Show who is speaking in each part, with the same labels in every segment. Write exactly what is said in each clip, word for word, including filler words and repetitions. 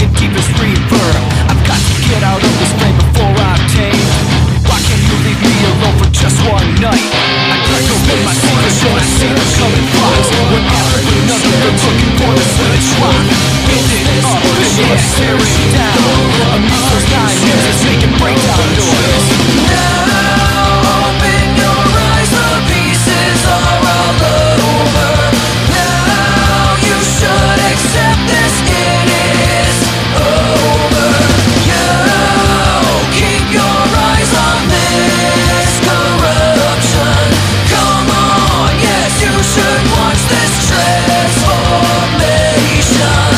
Speaker 1: the deepest reverb. I've got to get out of this flame before I'm tamed. Why can't you leave me alone for just one night? I crack open my secrets and I see them come in flocks. One after another, they're looking for the switch rock. Build it up, and we're staring down. A muser's nine years is making breakdown noise.
Speaker 2: Now open your eyes, the pieces are all over. Now you should accept this, it is over. You keep your eyes on this corruption. Come on, yes, you should watch this transformation.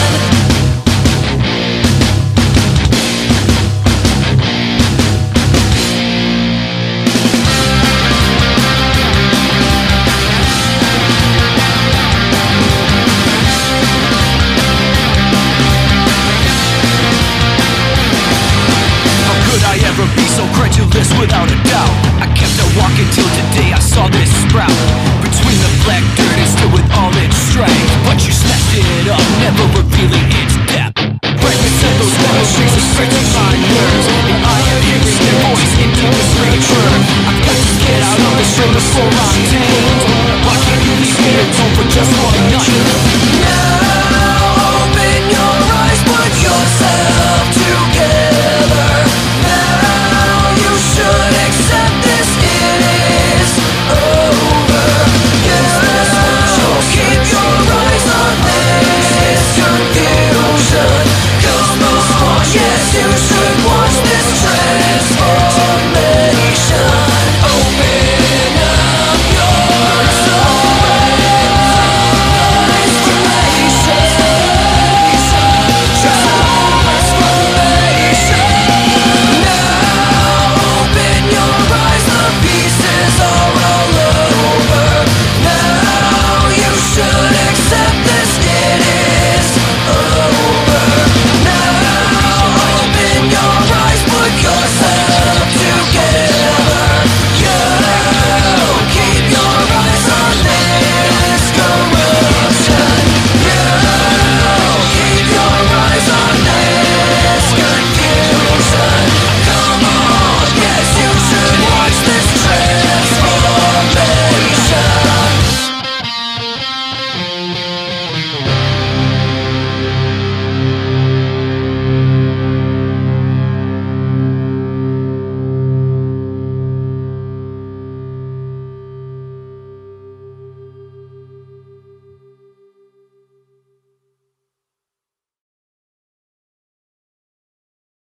Speaker 1: Be so credulous without a doubt. I kept on walking till today I saw this sprout between the black dirt and still with all its strength. But you snatched it up, never revealing its depth. Fragments of those metal streets are stretching my nerves, and I am hearing their voice in deepest return. I've got to get out of this room before I'm tamed. Why can't you leave me alone for just one night?
Speaker 2: Now